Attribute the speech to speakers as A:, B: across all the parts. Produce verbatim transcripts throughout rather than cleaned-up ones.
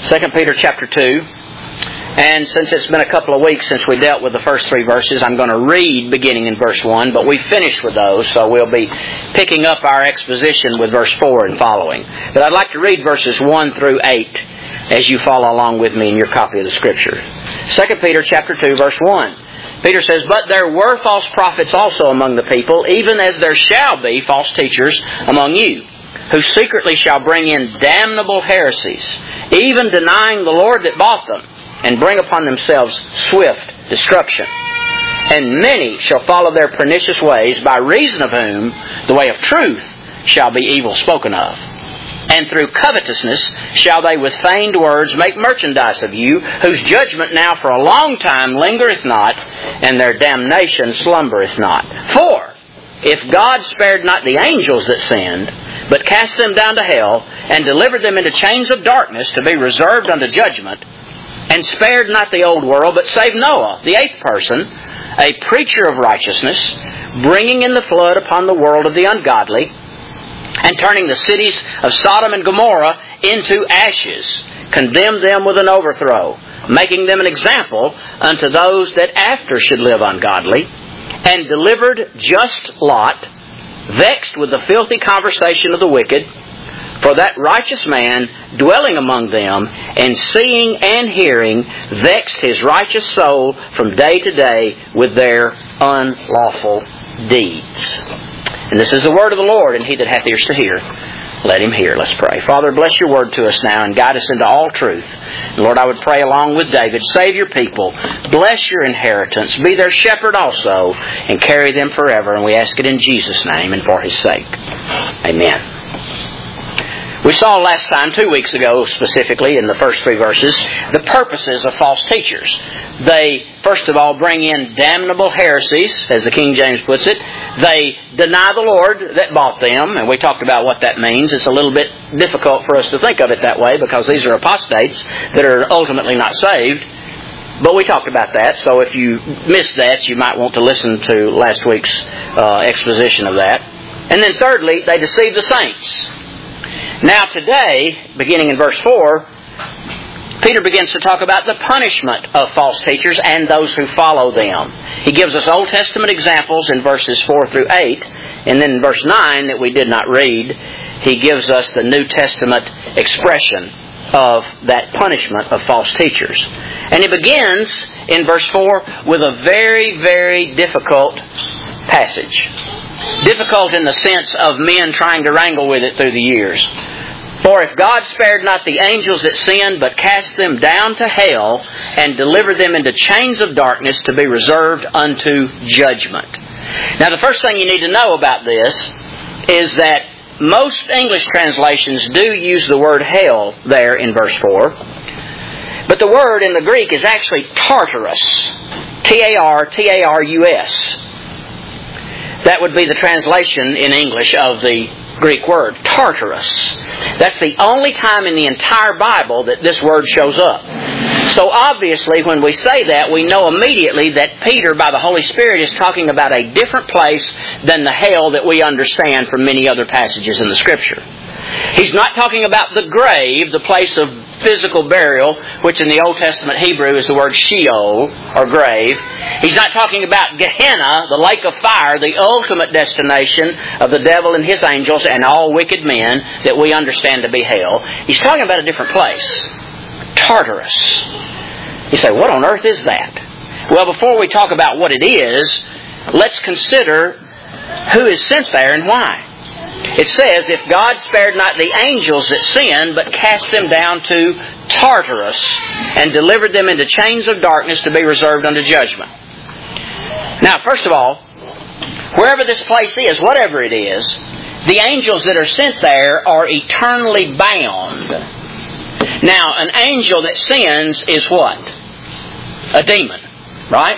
A: Second Peter chapter two. And since it's been a couple of weeks since we dealt with the first three verses, I'm going to read beginning in verse one, but we finished with those, so we'll be picking up our exposition with verse four and following. But I'd like to read verses one through eight as you follow along with me in your copy of the Scripture. Second Peter chapter two, verse one. Peter says, "But there were false prophets also among the people, even as there shall be false teachers among you, who secretly shall bring in damnable heresies, even denying the Lord that bought them, and bring upon themselves swift destruction. And many shall follow their pernicious ways, by reason of whom the way of truth shall be evil spoken of. And through covetousness shall they with feigned words make merchandise of you, whose judgment now for a long time lingereth not, and their damnation slumbereth not. For if God spared not the angels that sinned, but cast them down to hell, and delivered them into chains of darkness to be reserved unto judgment, and spared not the old world, but saved Noah, the eighth person, a preacher of righteousness, bringing in the flood upon the world of the ungodly, and turning the cities of Sodom and Gomorrah into ashes, condemned them with an overthrow, making them an example unto those that after should live ungodly, and delivered just Lot, vexed with the filthy conversation of the wicked, for that righteous man dwelling among them, and seeing and hearing, vexed his righteous soul from day to day with their unlawful deeds." And this is the word of the Lord, and he that hath ears to hear, let him hear. Let's pray. Father, bless your word to us now and guide us into all truth. And Lord, I would pray along with David, save your people, bless your inheritance, be their shepherd also, and carry them forever. And we ask it in Jesus' name and for his sake. Amen. We saw last time, two weeks ago specifically, in the first three verses, the purposes of false teachers. They, first of all, bring in damnable heresies, as the King James puts it. They deny the Lord that bought them, and we talked about what that means. It's a little bit difficult for us to think of it that way, because these are apostates that are ultimately not saved. But we talked about that, so if you missed that, you might want to listen to last week's uh, exposition of that. And then thirdly, they deceive the saints. Now today, beginning in verse four, Peter begins to talk about the punishment of false teachers and those who follow them. He gives us Old Testament examples in verses four through eight, and then in verse nine that we did not read, he gives us the New Testament expression of that punishment of false teachers. And he begins in verse four with a very, very difficult passage. Difficult in the sense of men trying to wrangle with it through the years. "For if God spared not the angels that sinned, but cast them down to hell, and delivered them into chains of darkness to be reserved unto judgment." Now the first thing you need to know about this is that most English translations do use the word hell there in verse four. But the word in the Greek is actually Tartarus. T A R T A R U S. That would be the translation in English of the Greek word, Tartarus. That's the only time in the entire Bible that this word shows up. So obviously when we say that, we know immediately that Peter, by the Holy Spirit, is talking about a different place than the hell that we understand from many other passages in the Scripture. He's not talking about the grave, the place of physical burial, which in the Old Testament Hebrew is the word Sheol, or grave. He's not talking about Gehenna, the lake of fire, the ultimate destination of the devil and his angels and all wicked men that we understand to be hell. He's talking about a different place. Tartarus. You say, what on earth is that? Well, before we talk about what it is, let's consider who is sent there and why. It says, "If God spared not the angels that sinned, but cast them down to Tartarus, and delivered them into chains of darkness to be reserved unto judgment." Now, first of all, wherever this place is, whatever it is, the angels that are sent there are eternally bound. Now, an angel that sins is what? A demon, right?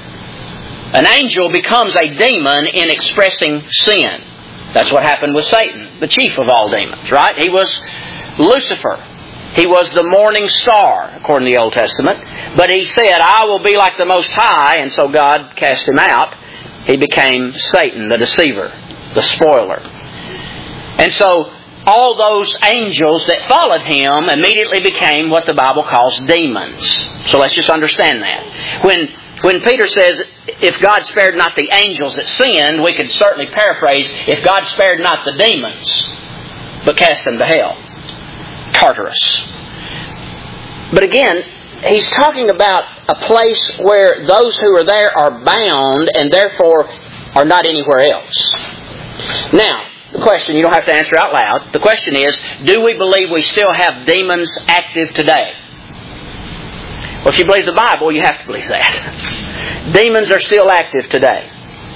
A: An angel becomes a demon in expressing sin. That's what happened with Satan, the chief of all demons, right? He was Lucifer. He was the morning star, according to the Old Testament. But he said, "I will be like the Most High," and so God cast him out. He became Satan, the deceiver, the spoiler. And so all those angels that followed him immediately became what the Bible calls demons. So let's just understand that. When when Peter says, if God spared not the angels that sinned, we could certainly paraphrase, if God spared not the demons, but cast them to hell. Tartarus. But again, he's talking about a place where those who are there are bound and therefore are not anywhere else. Now, the question you don't have to answer out loud. The question is, do we believe we still have demons active today? Well, if you believe the Bible, you have to believe that. Demons are still active today.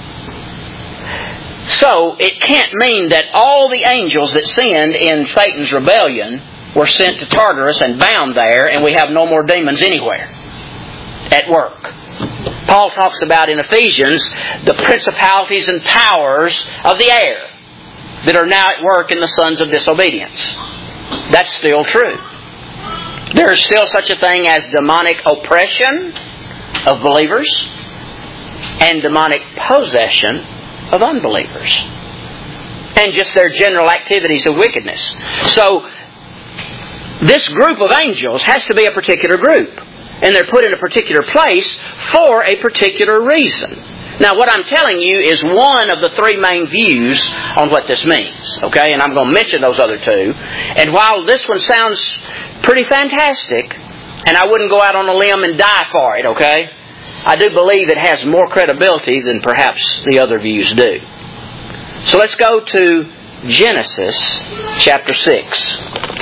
A: So, it can't mean that all the angels that sinned in Satan's rebellion were sent to Tartarus and bound there, and we have no more demons anywhere at work. Paul talks about in Ephesians the principalities and powers of the air that are now at work in the sons of disobedience. That's still true. There is still such a thing as demonic oppression of believers and demonic possession of unbelievers. And just their general activities of wickedness. So, this group of angels has to be a particular group. And they're put in a particular place for a particular reason. Now, what I'm telling you is one of the three main views on what this means. Okay? And I'm going to mention those other two. And while this one sounds pretty fantastic, and I wouldn't go out on a limb and die for it, okay? I do believe it has more credibility than perhaps the other views do. So let's go to Genesis chapter six.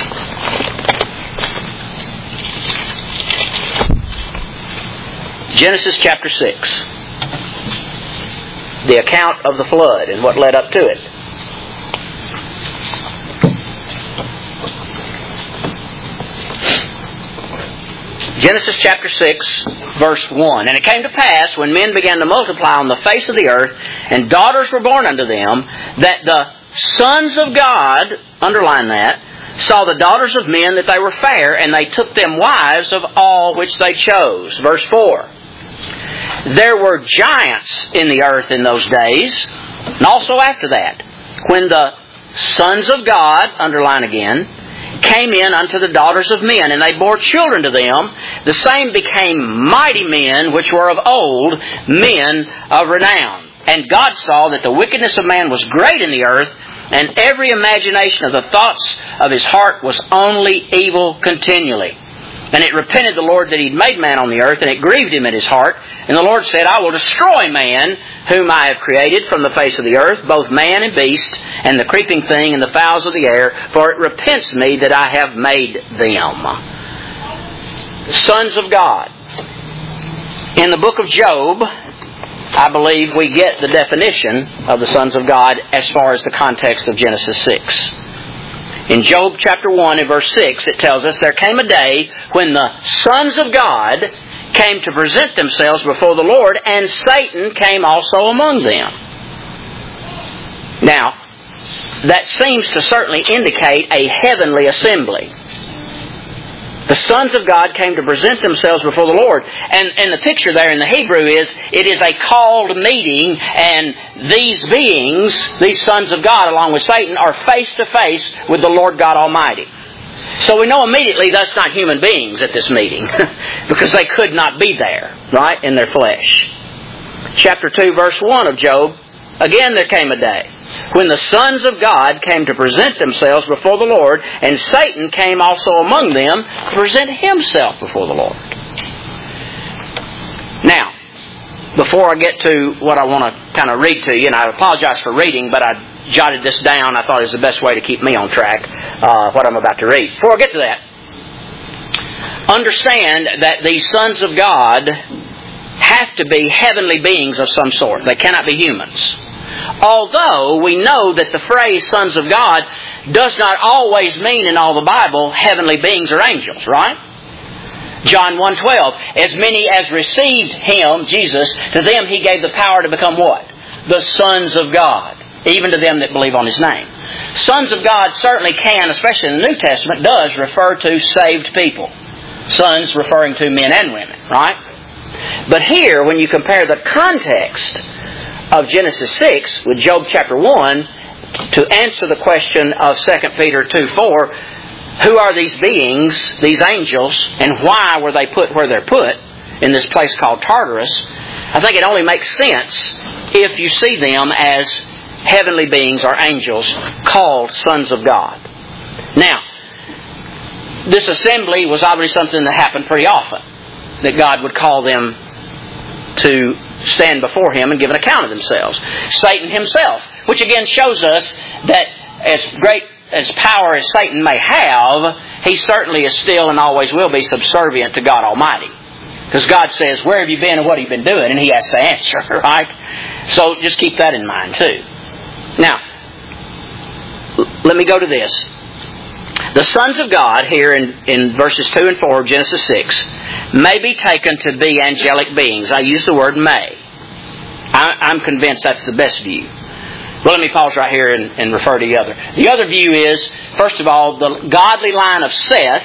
A: Genesis chapter six. The account of the flood and what led up to it. Genesis chapter six, verse one. And it came to pass, when men began to multiply on the face of the earth, and daughters were born unto them, that the sons of God, underline that, saw the daughters of men that they were fair, and they took them wives of all which they chose. Verse four. There were giants in the earth in those days, and also after that, when the sons of God, underline again, came in unto the daughters of men, and they bore children to them. The same became mighty men, which were of old, men of renown. And God saw that the wickedness of man was great in the earth, and every imagination of the thoughts of his heart was only evil continually. And it repented the Lord that He had made man on the earth, and it grieved Him in His heart. And the Lord said, I will destroy man, whom I have created from the face of the earth, both man and beast, and the creeping thing, and the fowls of the air, for it repents me that I have made them. Sons of God. In the book of Job, I believe we get the definition of the sons of God as far as the context of Genesis six. In Job chapter one and verse six, it tells us, there came a day when the sons of God came to present themselves before the Lord, and Satan came also among them. Now, that seems to certainly indicate a heavenly assembly. The sons of God came to present themselves before the Lord. And, and the picture there in the Hebrew is, it is a called meeting, and these beings, these sons of God, along with Satan, are face to face with the Lord God Almighty. So we know immediately that's not human beings at this meeting, because they could not be there, right, in their flesh. Chapter two, verse one of Job, again there came a day when the sons of God came to present themselves before the Lord, and Satan came also among them to present himself before the Lord. Now, before I get to what I want to kind of read to you, and I apologize for reading, but I jotted this down. I thought it was the best way to keep me on track, uh, what I'm about to read. Before I get to that, understand that these sons of God have to be heavenly beings of some sort. They cannot be humans. Although we know that the phrase sons of God does not always mean in all the Bible heavenly beings or angels, right? John one twelve, as many as received Him, Jesus, to them He gave the power to become what? The sons of God, even to them that believe on His name. Sons of God certainly can, especially in the New Testament, does refer to saved people. Sons referring to men and women, right? But here, when you compare the context of Genesis six with Job chapter one, to answer the question of Second Peter two four, who are these beings, these angels, and why were they put where they're put in this place called Tartarus, I think it only makes sense if you see them as heavenly beings or angels called sons of God. Now, this assembly was obviously something that happened pretty often, that God would call them to stand before Him and give an account of themselves. Satan himself, which again shows us that as great as power as Satan may have, he certainly is still and always will be subservient to God Almighty. Because God says, where have you been and what have you been doing? And He has to answer, right? So just keep that in mind too. Now, let me go to this. The sons of God here in, in verses two and four of Genesis six may be taken to be angelic beings. I use the word may. I, I'm convinced that's the best view. Well, let me pause right here and, and refer to the other. The other view is, first of all, the godly line of Seth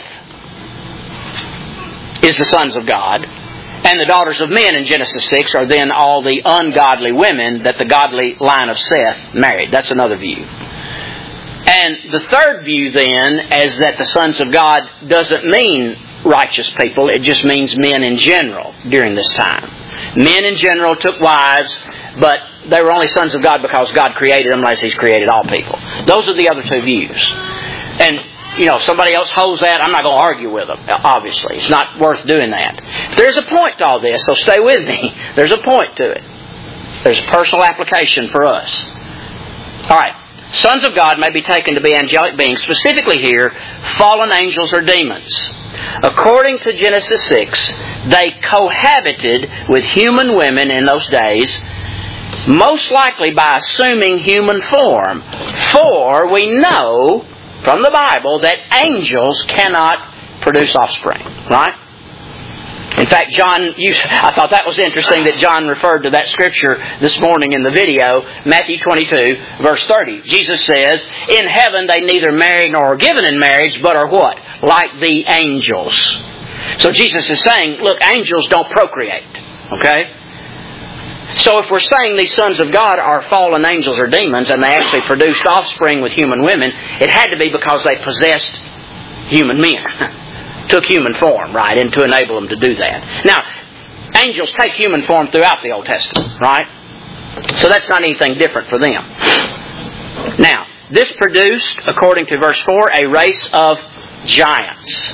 A: is the sons of God. And the daughters of men in Genesis six are then all the ungodly women that the godly line of Seth married. That's another view. And the third view then is that the sons of God doesn't mean righteous people. It just means men in general during this time. Men in general took wives, but they were only sons of God because God created them as He's created all people. Those are the other two views. And, you know, if somebody else holds that, I'm not going to argue with them, obviously. It's not worth doing that. There's a point to all this, so stay with me. There's a point to it. There's a personal application for us. All right. Sons of God may be taken to be angelic beings, specifically here, fallen angels or demons. According to Genesis six, they cohabited with human women in those days, most likely by assuming human form. For we know from the Bible that angels cannot produce offspring, right? In fact, John, you, I thought that was interesting that John referred to that scripture this morning in the video, Matthew twenty-two, verse thirty. Jesus says, in heaven they neither marry nor are given in marriage, but are what? Like the angels. So Jesus is saying, look, angels don't procreate. Okay? So if we're saying these sons of God are fallen angels or demons, and they actually produced offspring with human women, it had to be because they possessed human men. Took human form, right, and to enable them to do that. Now, angels take human form throughout the Old Testament, right? So that's not anything different for them. Now, this produced, according to verse four, a race of giants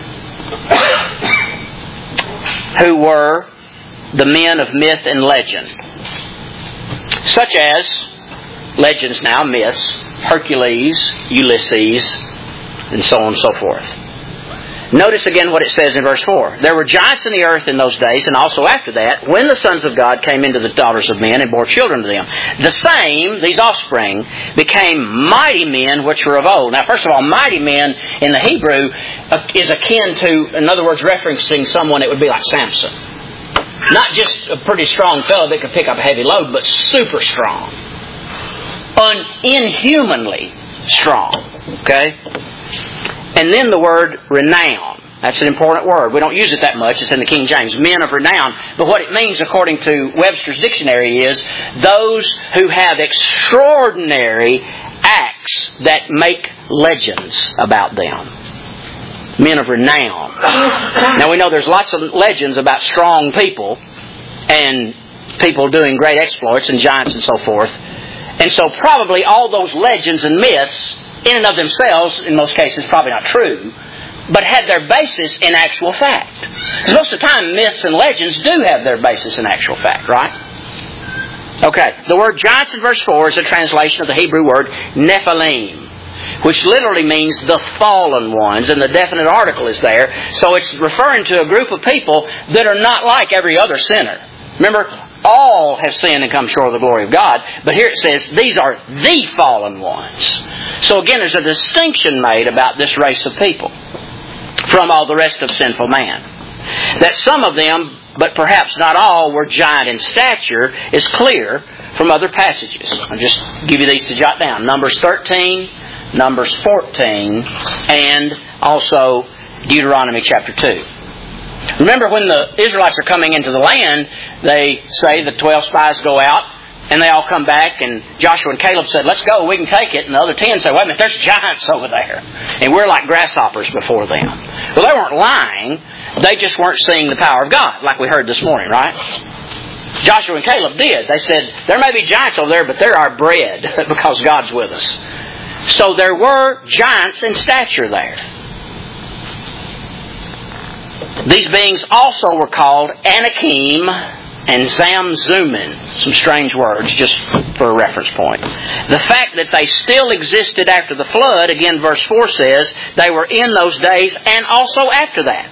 A: who were the men of myth and legend, such as legends now, myths, Hercules, Ulysses, and so on and so forth. Notice again what it says in verse four. There were giants in the earth in those days, and also after that, when the sons of God came into the daughters of men and bore children to them. The same, these offspring, became mighty men which were of old. Now, first of all, mighty men in the Hebrew is akin to, in other words, referencing someone that would be like Samson. Not just a pretty strong fellow that could pick up a heavy load, but super strong. Un- inhumanly strong. Okay? And then the word renown. That's an important word. We don't use it that much. It's in the King James. Men of renown. But what it means, according to Webster's dictionary, is those who have extraordinary acts that make legends about them. Men of renown. Now we know there's lots of legends about strong people and people doing great exploits and giants and so forth. And so probably all those legends and myths, in and of themselves, in most cases, probably not true, but had their basis in actual fact. Because most of the time, myths and legends do have their basis in actual fact, right? Okay, the word giants in verse four is a translation of the Hebrew word Nephilim, which literally means the fallen ones, and the definite article is there. So it's referring to a group of people that are not like every other sinner. Remember, all have sinned and come short of the glory of God. But here it says, these are the fallen ones. So again, there's a distinction made about this race of people from all the rest of sinful man. That some of them, but perhaps not all, were giant in stature is clear from other passages. I'll just give you these to jot down. Numbers thirteen, Numbers fourteen, and also Deuteronomy chapter two. Remember, when the Israelites are coming into the land, they say the twelve spies go out, And they all come back, and Joshua and Caleb said, let's go, we can take it. And the other ten said, wait a minute, there's giants over there. And we're like grasshoppers before them. Well, they weren't lying. They just weren't seeing the power of God, like we heard this morning, right? Joshua and Caleb did. They said, there may be giants over there, but they're our bread because God's with us. So there were giants in stature there. These beings also were called Anakim and Zamzummim. Some strange words, just for a reference point. The fact that they still existed after the flood, again verse four says, they were in those days and also after that.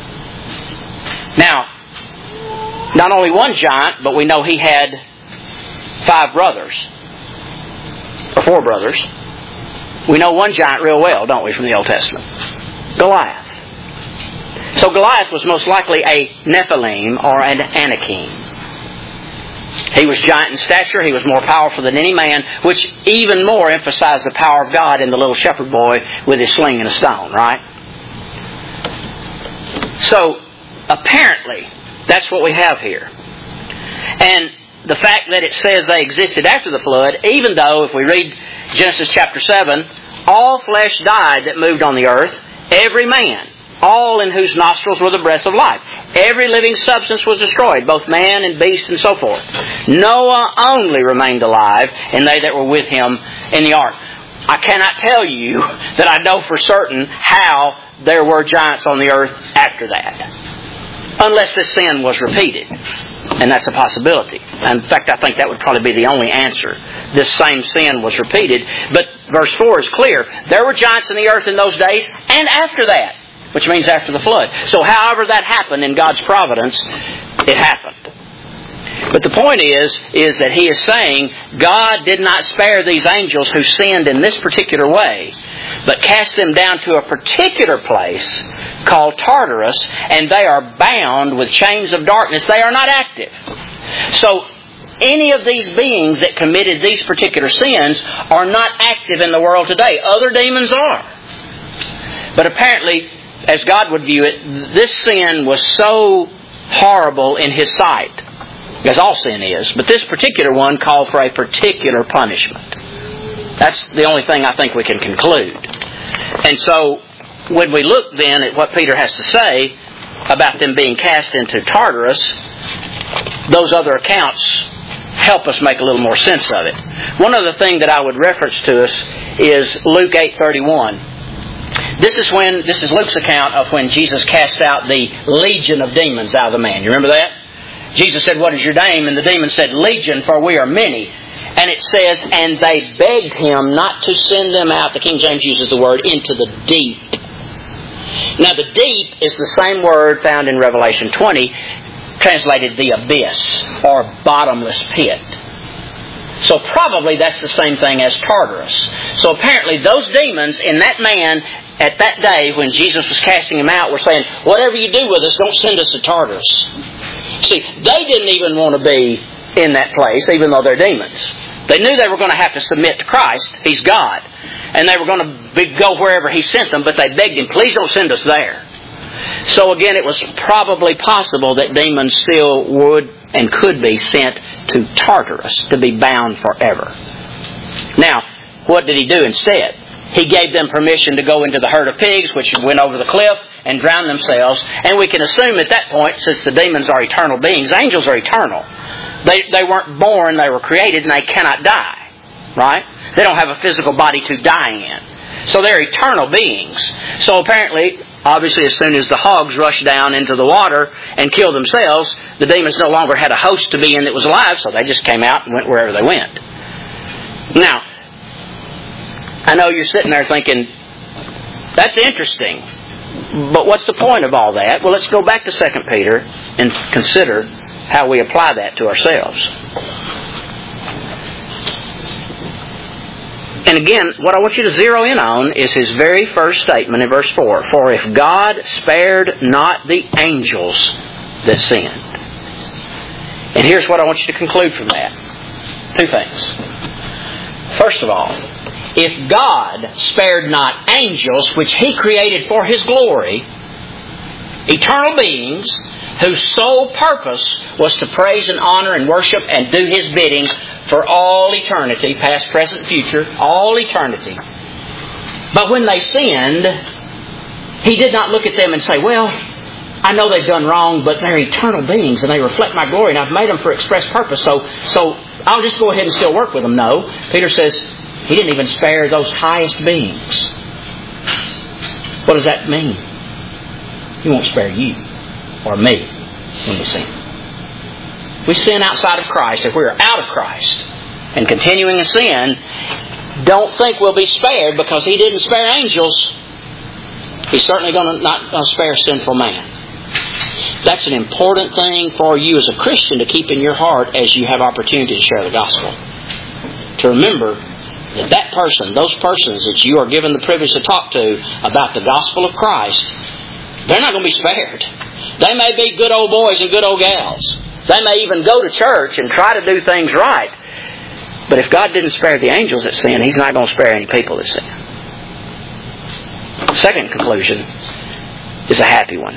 A: Now, not only one giant, but we know he had five brothers. Or four brothers. We know one giant real well, don't we, from the Old Testament? Goliath. So Goliath was most likely a Nephilim or an Anakim. He was giant in stature. He was more powerful than any man, which even more emphasized the power of God in the little shepherd boy with his sling and a stone, right? So, apparently, that's what we have here. And the fact that it says they existed after the flood, even though, if we read Genesis chapter seven, all flesh died that moved on the earth, every man, all in whose nostrils were the breath of life. Every living substance was destroyed, both man and beast and so forth. Noah only remained alive, and they that were with him in the ark. I cannot tell you that I know for certain how there were giants on the earth after that, unless this sin was repeated. And that's a possibility. In fact, I think that would probably be the only answer. This same sin was repeated. But verse four is clear. There were giants in the earth in those days and after that, which means after the flood. So however that happened in God's providence, it happened. But the point is, is that he is saying God did not spare these angels who sinned in this particular way, but cast them down to a particular place called Tartarus, and they are bound with chains of darkness. They are not active. So any of these beings that committed these particular sins are not active in the world today. Other demons are. But apparently, as God would view it, this sin was so horrible in His sight, as all sin is, but this particular one called for a particular punishment. That's the only thing I think we can conclude. And so, when we look then at what Peter has to say about them being cast into Tartarus, those other accounts help us make a little more sense of it. One other thing that I would reference to us is Luke eight thirty-one. This is when this is Luke's account of when Jesus cast out the legion of demons out of the man. You remember that? Jesus said, "What is your name?" And the demon said, "Legion, for we are many." And it says, and they begged him not to send them out, the King James uses the word, into the deep. Now the deep is the same word found in Revelation twenty, translated the abyss, or bottomless pit. So probably that's the same thing as Tartarus. So apparently those demons in that man at that day when Jesus was casting them out were saying, whatever you do with us, don't send us to Tartarus. See, they didn't even want to be in that place, even though they're demons. They knew they were going to have to submit to Christ. He's God. And they were going to be, go wherever He sent them, but they begged Him, please don't send us there. So again, it was probably possible that demons still would and could be sent to Tartarus to be bound forever. Now, what did He do instead? He gave them permission to go into the herd of pigs, which went over the cliff and drowned themselves. And we can assume at that point, since the demons are eternal beings, angels are eternal. They, they weren't born, they were created, and they cannot die. Right? They don't have a physical body to die in. So they're eternal beings. So apparently, obviously, as soon as the hogs rushed down into the water and killed themselves, the demons no longer had a host to be in that was alive, so they just came out and went wherever they went. Now, I know you're sitting there thinking, that's interesting, but what's the point of all that? Well, let's go back to Second Peter and consider how we apply that to ourselves. And again, what I want you to zero in on is his very first statement in verse four. For if God spared not the angels that sinned. And here's what I want you to conclude from that. Two things. First of all, if God spared not angels, which He created for His glory, eternal beings, whose sole purpose was to praise and honor and worship and do His bidding, for all eternity, past, present, future, all eternity. But when they sinned, He did not look at them and say, well, I know they've done wrong, but they're eternal beings and they reflect my glory and I've made them for express purpose, so so I'll just go ahead and still work with them. No. Peter says He didn't even spare those highest beings. What does that mean? He won't spare you or me when we sin. If we sin outside of Christ, if we're out of Christ and continuing in sin, don't think we'll be spared because He didn't spare angels. He's certainly going to not going to spare sinful man. That's an important thing for you as a Christian to keep in your heart as you have opportunity to share the gospel. To remember that that person, those persons that you are given the privilege to talk to about the gospel of Christ, they're not going to be spared. They may be good old boys and good old gals. They may even go to church and try to do things right. But if God didn't spare the angels that sin, He's not going to spare any people that sin. Second conclusion is a happy one.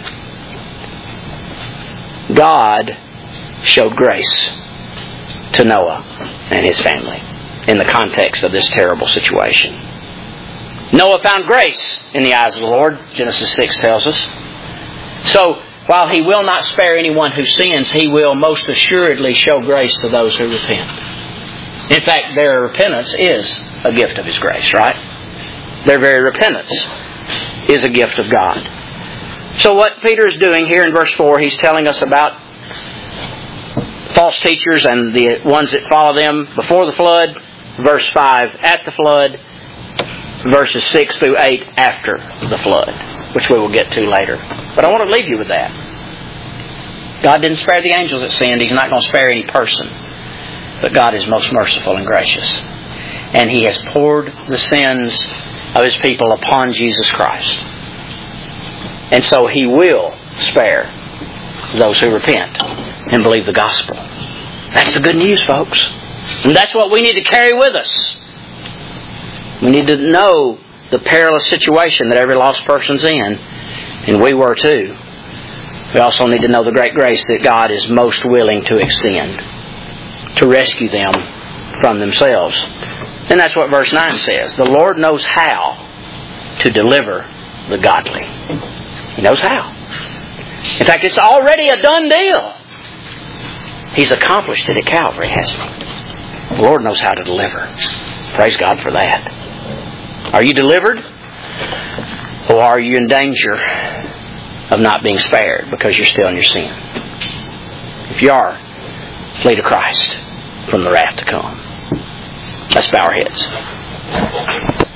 A: God showed grace to Noah and his family in the context of this terrible situation. Noah found grace in the eyes of the Lord, Genesis six tells us. So, while He will not spare anyone who sins, He will most assuredly show grace to those who repent. In fact, their repentance is a gift of His grace, right? Their very repentance is a gift of God. So what Peter is doing here in verse four, he's telling us about false teachers and the ones that follow them before the flood. Verse five, at the flood. Verses six through eight, after the flood, which we will get to later. But I want to leave you with that. God didn't spare the angels that sinned. He's not going to spare any person. But God is most merciful and gracious. And He has poured the sins of His people upon Jesus Christ. And so He will spare those who repent and believe the gospel. That's the good news, folks. And that's what we need to carry with us. We need to know the perilous situation that every lost person's in. And we were too. We also need to know the great grace that God is most willing to extend to rescue them from themselves. And that's what verse nine says. The Lord knows how to deliver the godly. He knows how. In fact, it's already a done deal. He's accomplished it at Calvary, hasn't He? The Lord knows how to deliver. Praise God for that. Are you delivered? Or are you in danger of not being spared because you're still in your sin? If you are, flee to Christ from the wrath to come. Let's bow our heads.